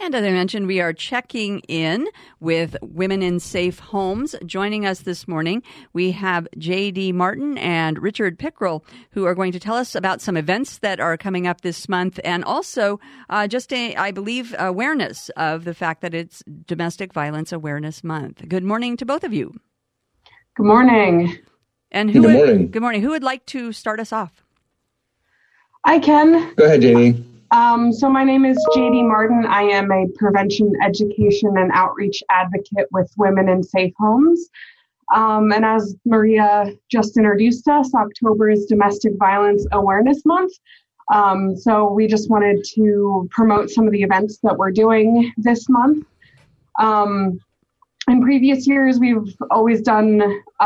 And as I mentioned, we are checking in with Women in Safe Homes. Joining us this morning, we have J.D. Martin and Richard Pickrell, who are going to tell us about some events that are coming up this month, and also I believe, awareness of the fact that it's Domestic Violence Awareness Month. Good morning to both of you. Good morning. And Good morning. Good morning. Who would like to start us off? I can. Go ahead, J.D. So my name is J.D. Martin. I am a prevention, education, and outreach advocate with Women in Safe Homes. And as Maria just introduced us, October is Domestic Violence Awareness Month. So we just wanted to promote some of the events that we're doing this month. In previous years, we've always done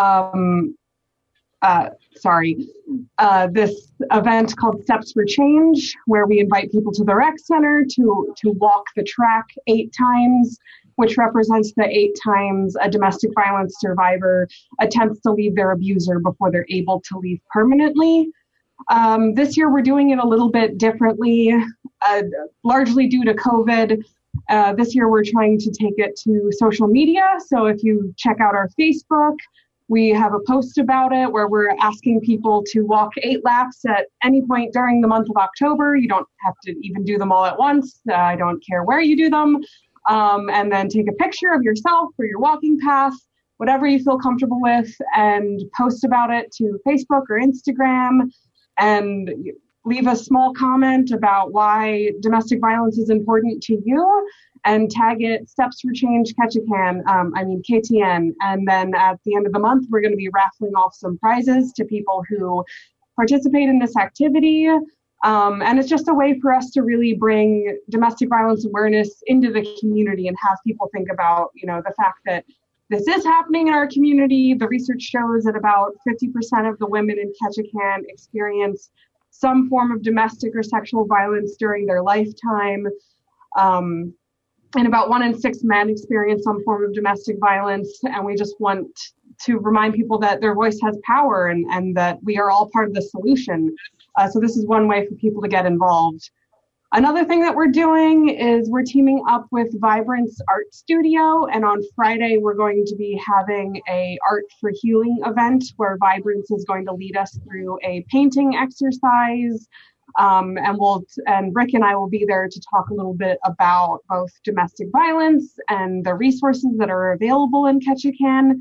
this event called Steps for Change, where we invite people to the rec center to walk the track 8 times, which represents the 8 times a domestic violence survivor attempts to leave their abuser before they're able to leave permanently. This year, we're doing it a little bit differently, largely due to COVID. This year, we're trying to take it to social media. So if you check out our Facebook, we have a post about it where we're asking people to walk 8 laps at any point during the month of October. You don't have to even do them all at once. I don't care where you do them. And then take a picture of yourself or your walking path, whatever you feel comfortable with, and post about it to Facebook or Instagram, and leave a small comment about why domestic violence is important to you, and tag it Steps for Change Ketchikan, KTN. And then at the end of the month, we're going to be raffling off some prizes to people who participate in this activity. And it's just a way for us to really bring domestic violence awareness into the community and have people think about, the fact that this is happening in our community. The research shows that about 50% of the women in Ketchikan experience some form of domestic or sexual violence during their lifetime. And about 1 in 6 men experience some form of domestic violence. And we just want to remind people that their voice has power and that we are all part of the solution. So this is one way for people to get involved. Another thing that we're doing is we're teaming up with Vibrance Art Studio. And on Friday, we're going to be having a Art for Healing event where Vibrance is going to lead us through a painting exercise. And Rick and I will be there to talk a little bit about both domestic violence and the resources that are available in Ketchikan.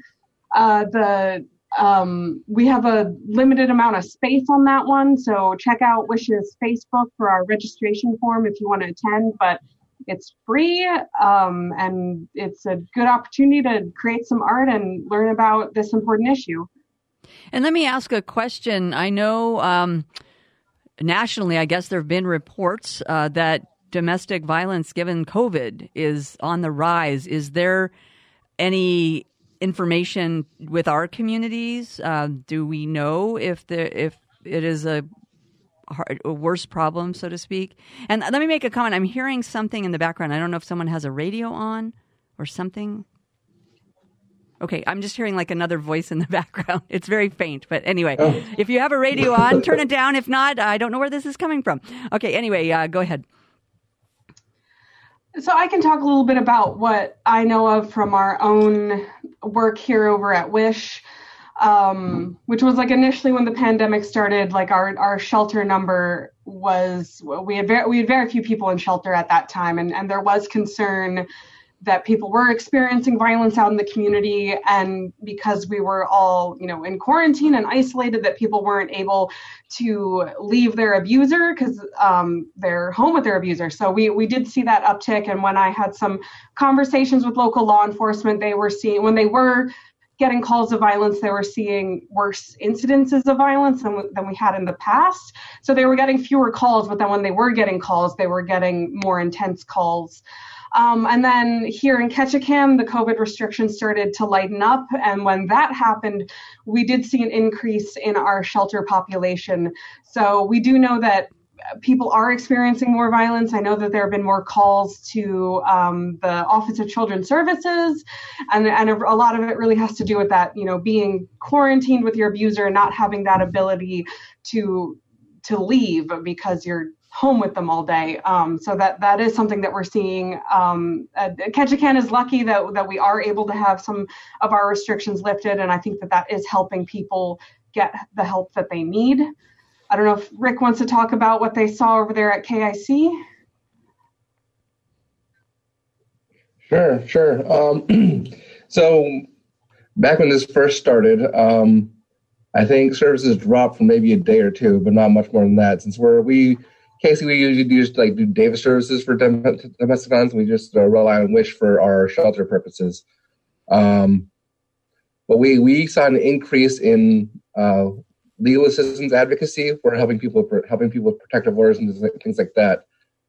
We have a limited amount of space on that one, so check out Wish's Facebook for our registration form if you want to attend, but it's free, and it's a good opportunity to create some art and learn about this important issue. And let me ask a question. I know nationally, I guess there have been reports that domestic violence, given COVID, is on the rise. Is there any information with our communities? Do we know if it is a worse problem, so to speak? And let me make a comment. I'm hearing something in the background. I don't know if someone has a radio on or something. Okay, I'm just hearing like another voice in the background. It's very faint, but anyway, If you have a radio on, turn it down. If not, I don't know where this is coming from. Okay, anyway, go ahead. So I can talk a little bit about what I know of from our own work here over at Wish, which was like initially when the pandemic started, like our shelter number was, we had very few people in shelter at that time. And there was concern that people were experiencing violence out in the community, and because we were all, in quarantine and isolated, that people weren't able to leave their abuser because they're home with their abuser. So we did see that uptick. And when I had some conversations with local law enforcement, they were seeing, when they were getting calls of violence, they were seeing worse incidences of violence than we had in the past. So they were getting fewer calls, but then when they were getting calls, they were getting more intense calls. And then here in Ketchikan, the COVID restrictions started to lighten up. And when that happened, we did see an increase in our shelter population. So we do know that people are experiencing more violence. I know that there have been more calls to the Office of Children's Services. And a lot of it really has to do with that, being quarantined with your abuser and not having that ability to leave because you're home with them all day. So that is something that we're seeing. Ketchikan is lucky that we are able to have some of our restrictions lifted, and I think that is helping people get the help that they need. I don't know if Rick wants to talk about what they saw over there at KIC. Sure. So back when this first started, I think services dropped for maybe a day or two, but not much more than that. Since we usually do Davis services for domestic violence, we just rely on WISH for our shelter purposes. But we saw an increase in legal assistance advocacy for helping people with protective orders and things like that.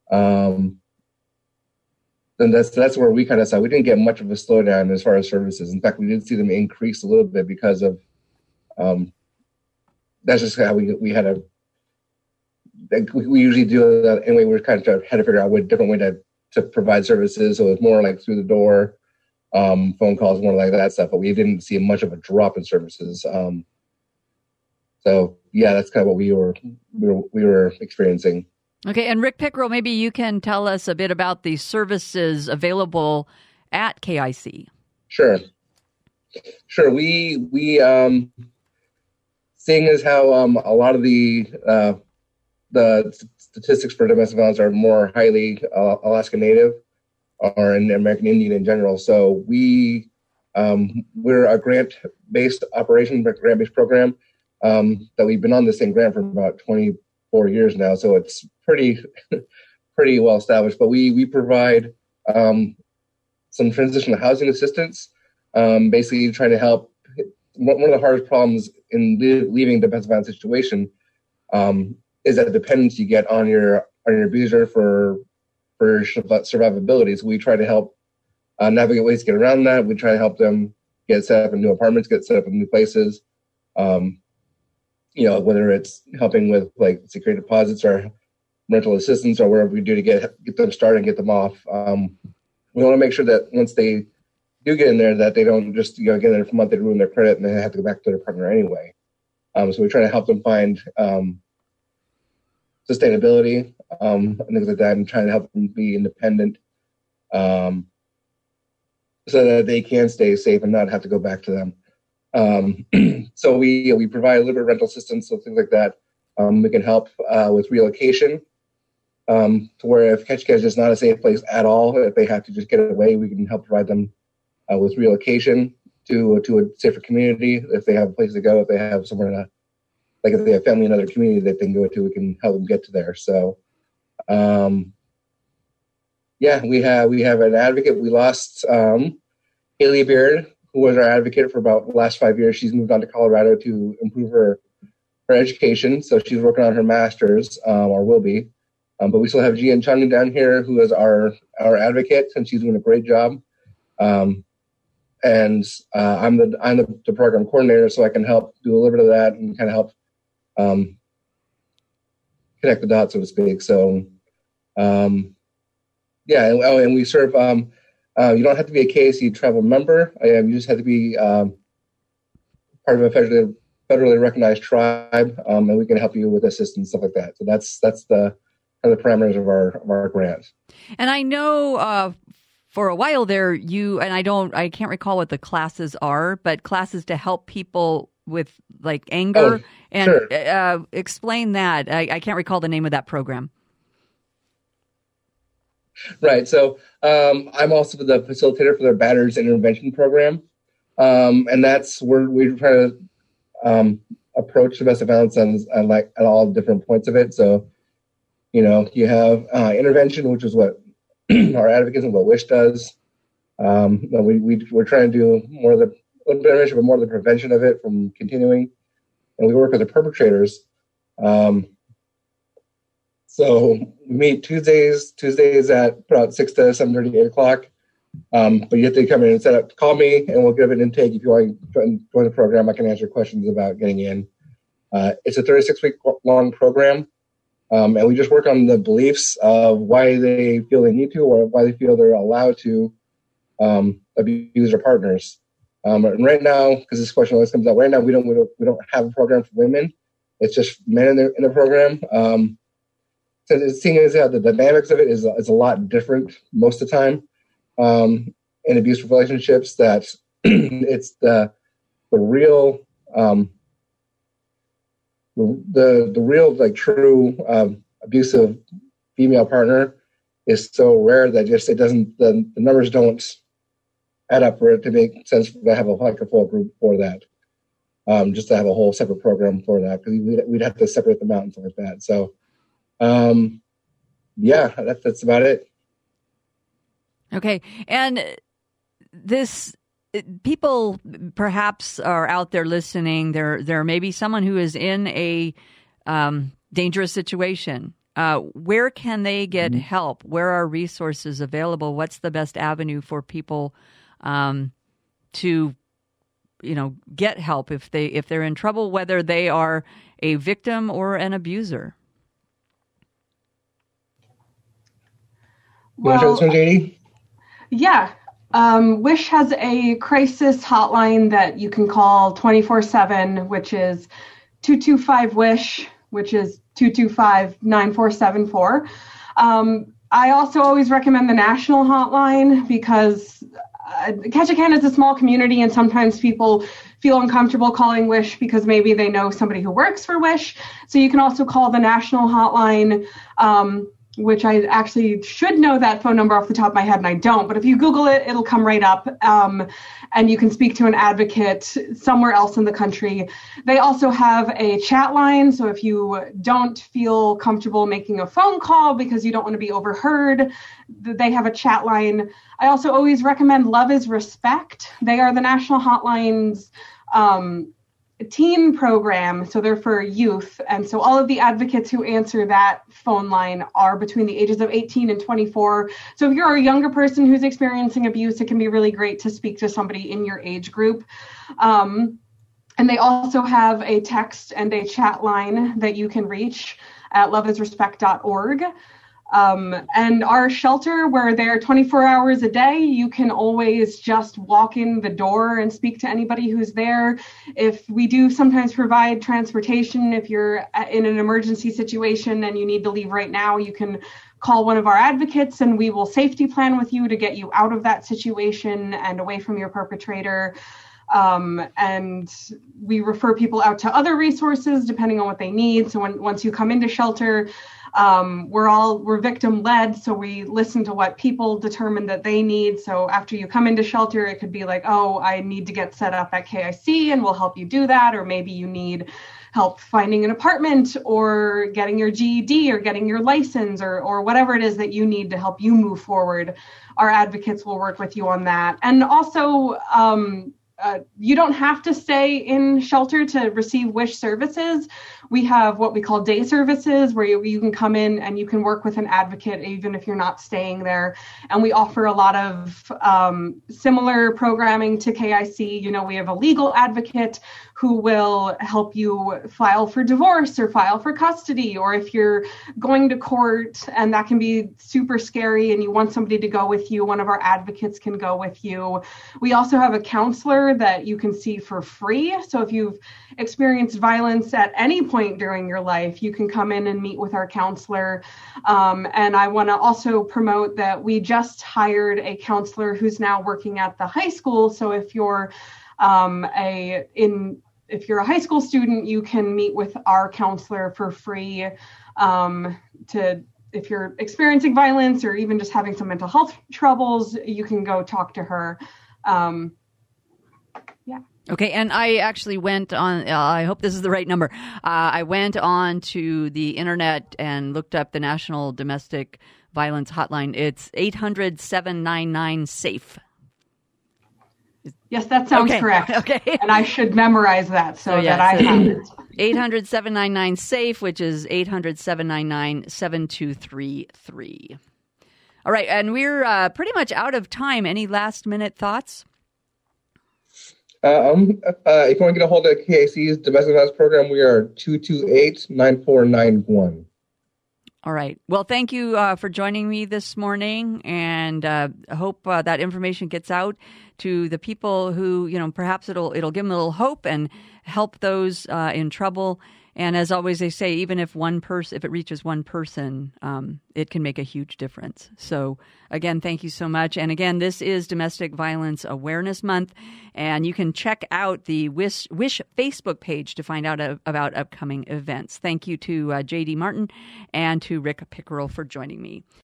And that's where we kind of saw we didn't get much of a slowdown as far as services. In fact, we did see them increase a little bit because of that's just how we had a. We usually do that anyway. We're kind of had to figure out what different way to provide services. So it was more like through the door, phone calls, more like that stuff. But we didn't see much of a drop in services. So yeah, that's kind of what we were experiencing. Okay, and Rick Pickrell, maybe you can tell us a bit about the services available at KIC. Sure. We seeing as how a lot of the statistics for domestic violence are more highly Alaska Native or in American Indian in general. So we're a grant-based operation, grant-based program that we've been on this same grant for about 24 years now. So it's pretty well established. But we provide some transitional housing assistance, basically trying to help. One of the hardest problems in leaving a domestic violence situation is that dependence you get on your abuser for survivability. So we try to help navigate ways to get around that. We try to help them get set up in new apartments, get set up in new places. Whether it's helping with like security deposits or rental assistance or whatever we do to get them started and get them off. We want to make sure that once they do get in there, that they don't just get in there for a month, they ruin their credit, and they have to go back to their partner anyway. So we try to help them find sustainability and things like that, and trying to help them be independent, so that they can stay safe and not have to go back to them. So we provide a little bit of rental assistance, so things like that. We can help with relocation, to where if Ketchikan is just not a safe place at all, if they have to just get away, we can help provide them with relocation to a safer community. If they have a place to go, if they have somewhere like if they have family in another community that they can go to, we can help them get to there. So, we have an advocate. We lost Haley Beard, who was our advocate for about the last 5 years. She's moved on to Colorado to improve her education. So she's working on her master's, or will be. But we still have Gian Chung down here, who is our advocate, and she's doing a great job. And I'm the program coordinator, so I can help do a little bit of that and kind of help connect the dots, so to speak. So, and we serve. You don't have to be a KIC travel member. You just have to be part of a federally recognized tribe, and we can help you with assistance, stuff like that. So that's the parameters of our grant. And I know for a while there, I can't recall what the classes are, but classes to help people with like anger. Sure. Explain that. I can't recall the name of that program. Right. So I'm also the facilitator for their Batterers Intervention Program. And that's where we try to approach domestic violence at all different points of it. So, you have intervention, which is what our advocates and what WISH does. We're trying to do more of the intervention, but more of the prevention of it from continuing. And we work with the perpetrators. So we meet Tuesdays at about 6 to 7:30, 8 o'clock. But you have to come in and call me, and we'll give an intake. If you want to join the program, I can answer questions about getting in. It's a 36-week long program. And we just work on the beliefs of why they feel they need to, or why they feel they're allowed to abuse their partners. And right now, because this question always comes up, right now we don't have a program for women. It's just men in the program. seeing as how the dynamics of it is a lot different most of the time in abusive relationships, that it's the real the real like true abusive female partner is so rare that just it doesn't the numbers don't add up for it to make sense to have a full group for that. Just to have a whole separate program for that, because we'd have to separate them out and stuff like that. So, that's about it. Okay, and this people perhaps are out there listening. There may be someone who is in a dangerous situation. Where can they get help? Where are resources available? What's the best avenue for people to get help if they're in trouble, whether they are a victim or an abuser? You want to try this one, JD? Yeah. WISH has a crisis hotline that you can call 24/7, which is 225-WISH, which is 225-9474. I also always recommend the national hotline because Ketchikan is a small community, and sometimes people feel uncomfortable calling WISH because maybe they know somebody who works for WISH. So you can also call the national hotline, which I actually should know that phone number off the top of my head, and I don't. But if you Google it, it'll come right up, and you can speak to an advocate somewhere else in the country. They also have a chat line, so if you don't feel comfortable making a phone call because you don't want to be overheard, they have a chat line. I also always recommend Love is Respect. They are the national hotlines teen program, so they're for youth, and so all of the advocates who answer that phone line are between the ages of 18 and 24. So if you're a younger person who's experiencing abuse, it can be really great to speak to somebody in your age group. And they also have a text and a chat line that you can reach at loveisrespect.org. And our shelter, we're there 24 hours a day. You can always just walk in the door and speak to anybody who's there. If we do sometimes provide transportation, if you're in an emergency situation and you need to leave right now, you can call one of our advocates and we will safety plan with you to get you out of that situation and away from your perpetrator. And we refer people out to other resources depending on what they need. So once you come into shelter, we're victim led. So we listen to what people determine that they need. So after you come into shelter, it could be like, oh, I need to get set up at KIC and we'll help you do that. Or maybe you need help finding an apartment or getting your GED or getting your license or whatever it is that you need to help you move forward. Our advocates will work with you on that. And also, you don't have to stay in shelter to receive WISH services. We have what we call day services where you can come in and you can work with an advocate even if you're not staying there. And we offer a lot of similar programming to KIC. You know, we have a legal advocate who will help you file for divorce or file for custody, or if you're going to court and that can be super scary and you want somebody to go with you, one of our advocates can go with you. We also have a counselor that you can see for free. So if you've experienced violence at any point during your life, you can come in and meet with our counselor. And I want to also promote that we just hired a counselor who's now working at the high school. So if you're if you're a high school student, you can meet with our counselor for free if you're experiencing violence or even just having some mental health troubles, you can go talk to her. Okay, and I actually went on, I hope this is the right number. I went on to the internet and looked up the National Domestic Violence Hotline. It's 800-799-SAFE. Yes, that sounds correct. Okay. And I should memorize that that I have it. 800-799-SAFE, which is 800-799-7233. All right, and we're pretty much out of time. Any last-minute thoughts? If you want to get a hold of KIC's domestic violence program, we are 228-9491. All right. Well, thank you for joining me this morning, and I hope that information gets out to the people who, perhaps it'll give them a little hope and help those in trouble. And as always, they say, even if if it reaches one person, it can make a huge difference. So again, thank you so much. And again, this is Domestic Violence Awareness Month, and you can check out the Wish Facebook page to find out about upcoming events. Thank you to J.D. Martin and to Rick Pickerel for joining me.